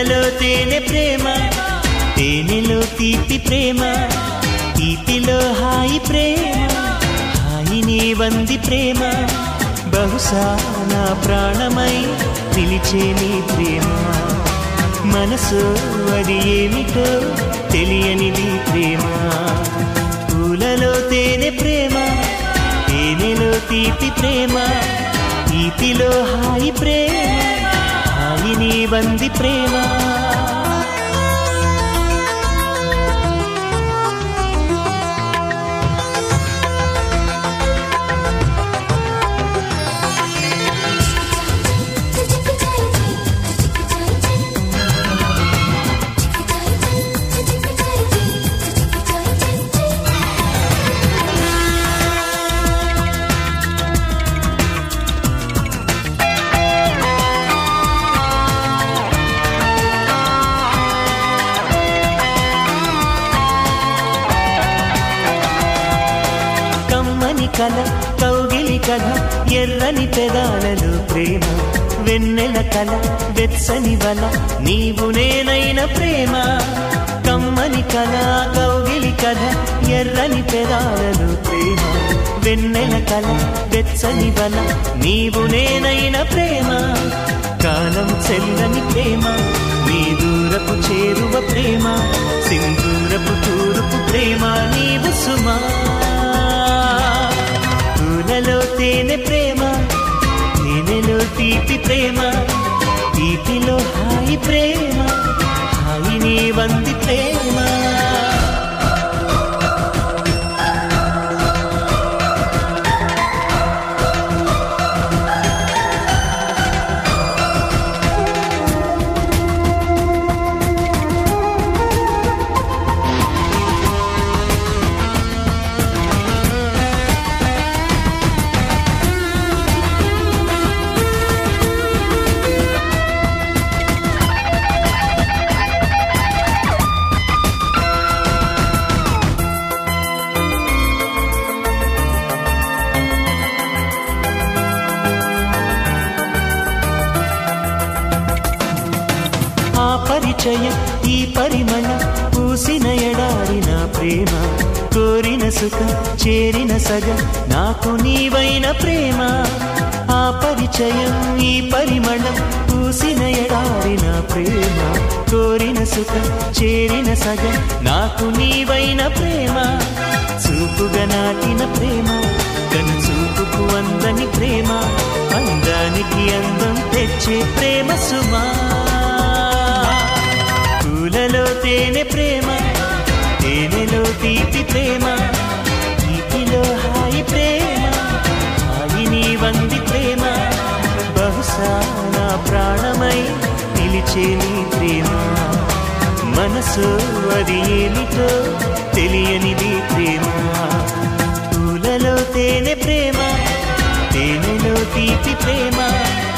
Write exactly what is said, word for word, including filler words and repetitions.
పూలలో తేనె ప్రేమ, తేనెలో తీపి ప్రేమ, తీపిలో హాయి ప్రేమ, హాయిని వంది ప్రేమ. బహుశా నా ప్రాణమై పిలిచే నీ ప్రేమ. మనసు అది ఏమిటో తెలియనిది ప్రేమ. పూలలో తేనె ప్రేమ, తేనెలో తీపి ప్రేమ, తీపిలో హాయి ప్రేమ, హాయిని వంది ప్రేమ. కల కౌగిలి కథ, ఎర్రని పెదాలలో ప్రేమ, వెన్నెల కల వెచ్చని వల, నీవు నేనైన ప్రేమ. కమ్మని కల కౌగిలి కథ, ఎర్రని పెదాలలో ప్రేమ, వెన్నెల కల వెచ్చని వల, నీవు నేనైన ప్రేమ. కాలం చెల్లని ప్రేమ, నీ దూరపు చేరువ ప్రేమ, సింధూరపు తూరుపు ప్రేమ నీవు సుమా. పూలలో తేనె ప్రేమ, తేనెలో తీపి ప్రేమ, తీపిలో హాయి ప్రేమ, హాయిని వంది ప్రేమ. పరిచయం ఈ పరిమళ, పూసిన ఎడారిన ప్రేమ, కోరిన సుఖం చేరిన సగం, నాకు నీవైన ప్రేమ. ఆ పరిచయం ఈ పరిమళం, పూసిన ఎడారిన ప్రేమ, కోరిన సుఖం చేరిన సగం, నాకు నీవైన ప్రేమ. చూపుగా నాటిన ప్రేమ, కను చూపుకు అందని ప్రేమ, అందానికి అందం తెచ్చే ప్రేమ సుమా. పూలలో తేనె ప్రేమ, తేనెలో తీపి ప్రేమ, తీపిలో హాయి ప్రేమ, హాయిని వంది ప్రేమ. బహుశా నా ప్రాణమై నిలిచే నీ ప్రేమ. మనసు అది ఏమిటో తెలియనిది ప్రేమ. పూలలో తేనె ప్రేమ, తేనెలో తీపి ప్రేమ,